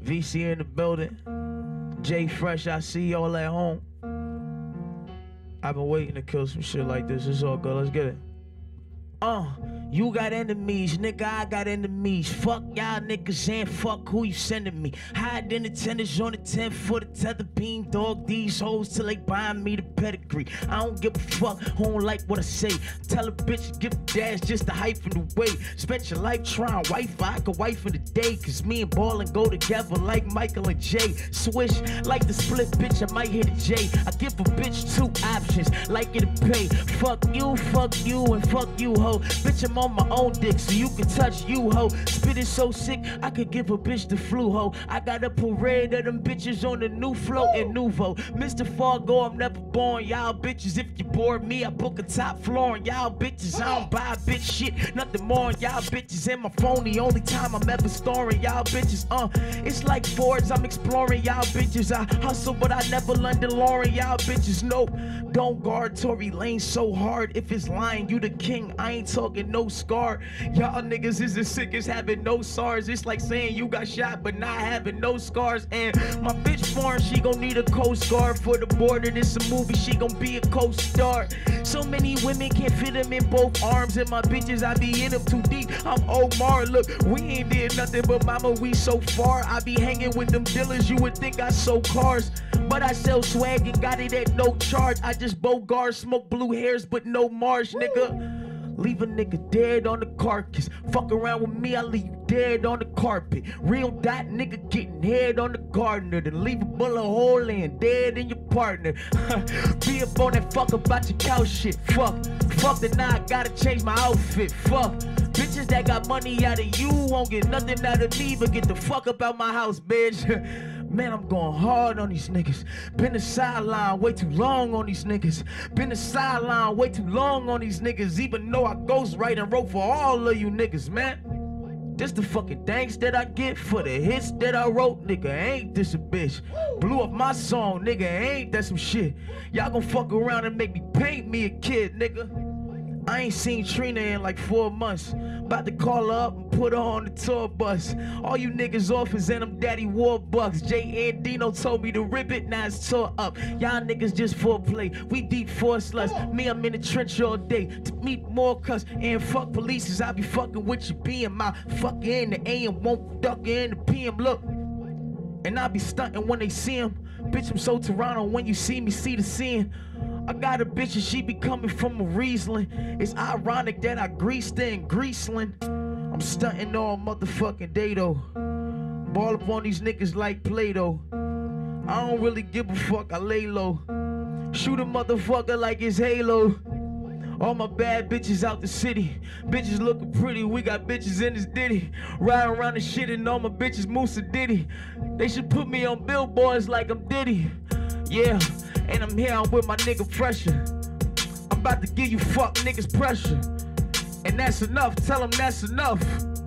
VC in the building. Jay Fresh, I see y'all at home. I've been waiting to kill some shit like this. It's all good. Let's get it. You got enemies, nigga, I got enemies. Fuck y'all niggas and fuck who you sending me. Hide in the tennis on the 10 for the tether beam. Dog these hoes till they buy me the pedigree. I don't give a fuck who don't like what I say. Tell a bitch to give a dash just to hype in the way. Spent your life trying wife, I could wife in the day. Cause me and Ballin' go together like Michael and Jay. Swish like the split bitch, I might hit a J. I give a bitch 2 options, like it to pay. Fuck you, and fuck you, ho. Bitch, I'm on my own dick, so you can touch you, ho. Spit is so sick, I could give a bitch the flu, ho. I got a parade of them bitches on the new flow and Nouveau. Mr. Fargo, I'm never born. Y'all bitches, if you bored me, I book a top floor. And y'all bitches, I don't buy bitch shit, nothing more. Y'all bitches in my phone, the only time I'm ever storing. Y'all bitches, it's like Fords, I'm exploring. Y'all bitches, I hustle, but I never learned to Lauren. Y'all bitches, nope. Don't guard Tory Lane so hard. If it's lying, you the king. I ain't talking no scar. Y'all niggas is as sick as having no SARS. It's like saying you got shot but not having no scars. And my bitch foreign, she gon' need a Coast Guard for the border. This a movie, she gon' be a co-star. So many women can't fit them in both arms. And my bitches, I be in them too deep. I'm Omar, look, we ain't did nothing but mama, we so far. I be hanging with them dealers, you would think I sold cars. But I sell swag and got it at no charge. I just Bogart, smoke blue hairs but no marsh, nigga. Leave a nigga dead on the carcass. Fuck around with me, I leave you dead on the carpet. Real dot nigga getting head on the gardener. Then leave a bullet hole in, dead in your partner. Be up on that fuck about your couch shit. Fuck that now I gotta change my outfit. Fuck bitches that got money out of you won't get nothing out of me, but get the fuck up out my house, bitch. Man, I'm going hard on these niggas. Been the sideline way too long on these niggas. Been the sideline way too long on these niggas. Even though I ghostwrite and wrote for all of you niggas, man. This the fucking thanks that I get for the hits that I wrote, nigga. Ain't this a bitch? Blew up my song, nigga. Ain't that some shit? Y'all gon' fuck around and make me paint me a kid, nigga. I ain't seen Trina in like 4 months. About to call her up and put her on the tour bus. All you niggas orphans and them daddy war bucks. Jay and Dino told me to rip it, now it's tore up. Y'all niggas just foreplay, we deep force lust. Me, I'm in the trench all day to meet more cuss. And fuck polices, I be fucking with you being my fucker in the AM, won't duck in the PM, look. And I be stunting when they see him. Bitch, I'm so Toronto, when you see me, see the scene. I got a bitch and she be coming from a Riesling. It's ironic that I greased her in Greaseland. I'm stunting all motherfucking day though. Ball up on these niggas like Play-Doh. I don't really give a fuck, I lay low. Shoot a motherfucker like it's Halo. All my bad bitches out the city. Bitches looking pretty, we got bitches in this ditty. Riding around the shit and all my bitches Musa Diddy. They should put me on billboards like I'm Diddy. Yeah, and I'm here, I'm with my nigga Pressure. I'm about to give you fuck niggas pressure. And that's enough, tell them that's enough.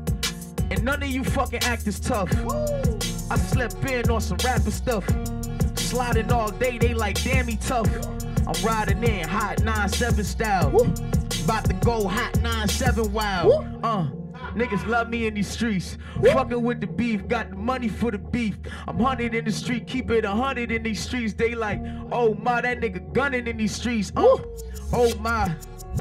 And none of you fucking actors tough. I slept in on some rapper stuff. Sliding all day, they like damn he tough. I'm riding in hot 9-7 style. About to go hot 9-7 wild. Niggas love me in these streets. Fucking with the beef, got the money for the beef. I'm 100 in the street, keep it 100 in these streets. They like, oh my, that nigga gunning in these streets. Oh my,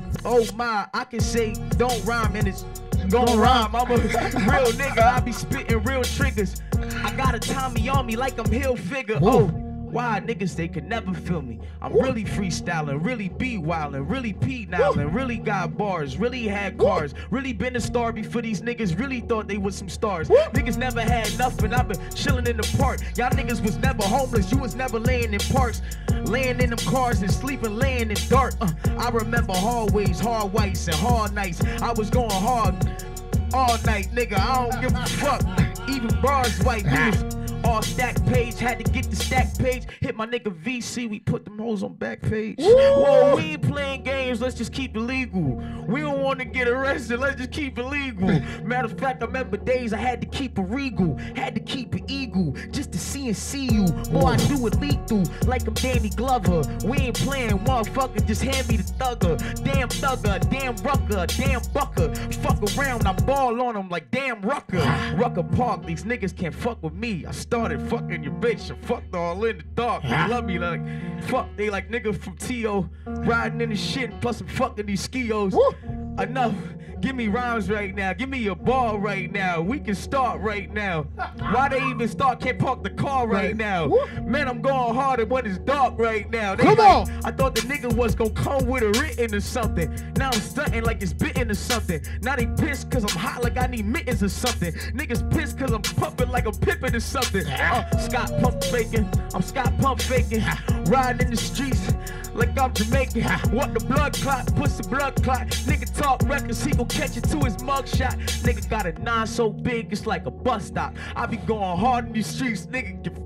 I can say don't rhyme and it's gon' rhyme. I'm a real nigga, I be spitting real triggers. I got a Tommy on me like I'm Hill Figure. Why niggas, they could never feel me. I'm really freestyling, really be wildin', really P-nowlin', really got bars, really had cars, really been a star before these niggas really thought they was some stars. Niggas never had nothing, I've been chillin' in the park. Y'all niggas was never homeless, you was never laying in parks. Laying in them cars and sleeping, laying in dark. I remember hallways, hard whites and hard nights. I was going hard all night, nigga, I don't give a fuck. Even bars white niggas. All stack page, had to get the stack page. Hit my nigga VC, we put them hoes on back page. Whoa, we ain't playing games, let's just keep it legal. We don't want to get arrested, let's just keep it legal. Matter of fact, I remember days I had to keep a regal, had to keep an eagle, just to see and see you. Boy, I do it lethal, like I'm Danny Glover. We ain't playing, motherfucker, just hand me the thugger. Damn thugger, damn rucker, damn bucker. Fuck around, I ball on them like damn rucker. Rucker Park, these niggas can't fuck with me. I started fucking your bitch. I fucked all in the dark. They love me like, fuck. They like nigga from T.O. riding in the shit. Plus I'm fucking these skios. Enough. Give me rhymes right now. Give me a ball right now. We can start right now. Why they even start? Can't park the car right now. Man, I'm going harder when it's dark right now. They Come on. I thought the nigga was gonna come with a written or something. Now I'm stunting like it's bitten or something. Now they pissed cause I'm hot like I need mittens or something. Niggas pissed cause I'm pumping like a pippin or something. Scott pump faking. I'm Scott pump faking. Riding in the streets like I'm Jamaican. Want the blood clot, pussy blood clot. Nigga talk records, he gon' catch it to his mugshot. Nigga got a 9 so big, it's like a bus stop. I be going hard in these streets, nigga get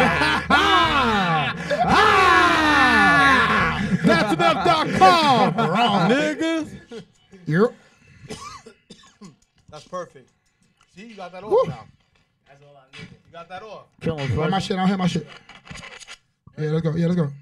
That's enough.com. Wrong, nigga. Yep. That's perfect. See, you got that off now. That's all I need. You got that off. Kill him, bro. My shit, I don't hear my shit. Yeah, let's go. Yeah, let's go.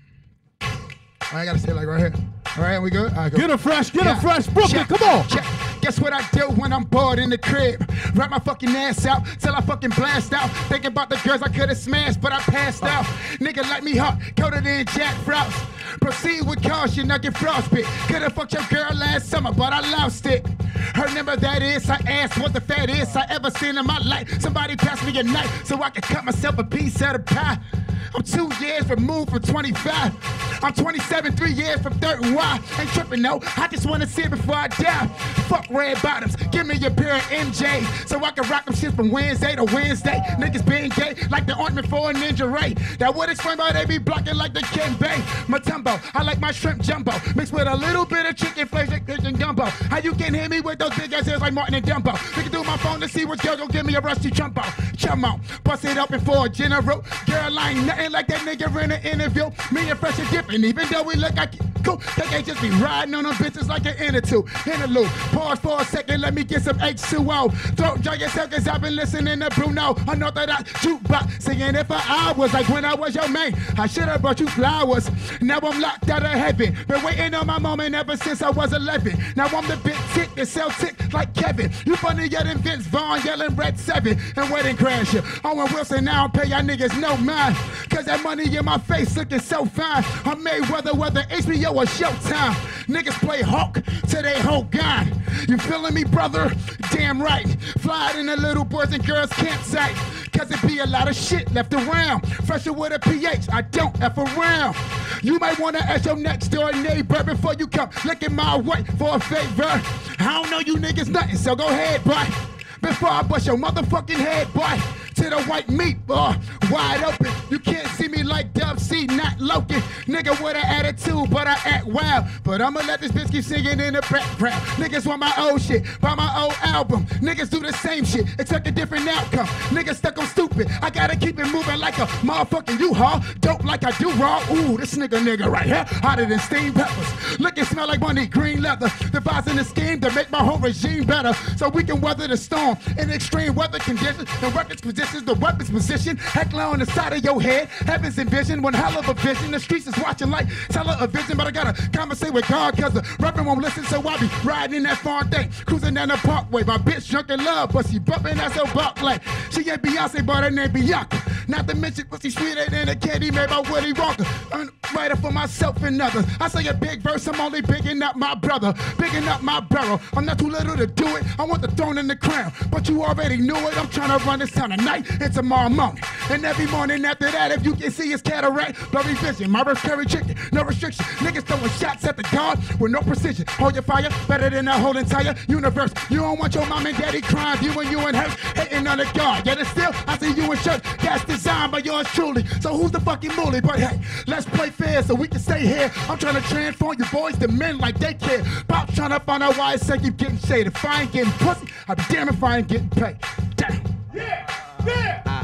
I gotta stay like right here. All right, we good? All right, go. Get a fresh, Brooklyn, come on. Guess what I do when I'm bored in the crib? Wrap my fucking ass out till I fucking blast out. Thinking about the girls I could've smashed, but I passed out. Nigga like me hot, colder than Jack Frost. Proceed with caution, I get frostbite. Could've fucked your girl last summer, but I lost it. Her number that is, I asked what the fattest I ever seen in my life. Somebody pass me a knife so I could cut myself a piece of the pie. I'm 2 years removed from 25. I'm 27, 3 years from 30. Why? Ain't tripping, no. I just wanna see it before I die. Fuck red bottoms. Give me a pair of MJ so I can rock them shit from Wednesday to Wednesday. Niggas being gay like the ointment for a Ninja Ray. That would explain why they be blocking like the Ken Bay. Matumbo, I like my shrimp jumbo mixed with a little bit of chicken flavor and gumbo. How you can hear me with those big ass ears like Martin and Dumbo? Looking through my phone to see which girl gon' give me a rusty trumpo. Chum on, bust it open for a general. Girl, I ain't nothing like that nigga in an interview. Me and Fresh are different, even though we look like cool. They can't just be riding on them bitches like an interlude. Pause for a second, let me get some H2O. Throat dry yourself, cause I've been listening to Bruno. Unorthodox jukebox, singing it for hours. Like when I was your man, I should've brought you flowers. Now I'm locked out of heaven. Been waiting on my moment ever since I was 11. Now I'm the big tick that sell tick like Kevin. You funnier than Vince Vaughn yelling Red 7 and Wedding Crasher. Owen Wilson, now I don't pay y'all niggas no mind. Cause that money in my face looking so fine. I'm Mayweather, whether HBO or Showtime. Niggas play Hawk till they whole gone. You feeling me, brother? Damn right. Fly in the little boys and girls campsite. Cause it be a lot of shit left around. Fresher with a PH, I don't F around. You might wanna ask your next door neighbor before you come looking my way for a favor. I don't know you niggas nothing, so go ahead, boy. Before I bust your motherfucking head, boy. To the white meat, boy, wide open. You can't see me like Dub C, not Loki. Nigga with an attitude, but I act wild. But I'ma let this bitch keep singing in the background. Niggas want my old shit, buy my old album. Niggas do the same shit, it took a different outcome. Niggas stuck on stupid, I gotta keep it moving like a motherfucking U-Haul. Dope like I do raw, ooh, this nigga right here, hotter than steamed peppers. Look and smell like money, green leather. Devising the scheme to make my whole regime better. So we can weather the storm in extreme weather conditions. The records position the weapons position, heckler on the side of your head. Heavens envision, one hell of a vision. The streets is watching like television, but I gotta conversate with God cause the rapper won't listen, so I be riding in that farm thing, cruising down the parkway. My bitch drunk in love, but she bumping ass her buck like she ain't Beyonce, but her name Bianca. Not to mention pussy sweeter than a candy made by Willy Wonka. I'm writer for myself and others. I say a big verse, I'm only bigging up my brother, bigging up my barrel. I'm not too little to do it, I want the throne and the crown, but you already knew it. I'm trying to run this town tonight and tomorrow morning. And every morning after that, if you can see it's cataract, blurry vision, my breath carry chicken, no restriction. Niggas throwing shots at the guard with no precision. Hold your fire better than the whole entire universe. You don't want your mom and daddy crying, you and her hating on the guard. Yet it's still, I see you in church, that's designed by yours truly. So who's the fucking bully? But hey, let's play fair so we can stay here. I'm trying to transform you boys to men like they care. Pop trying to find out why it's say keep getting shaded. If I ain't getting pussy, I'll be damn if I ain't getting paid. Damn. Yeah.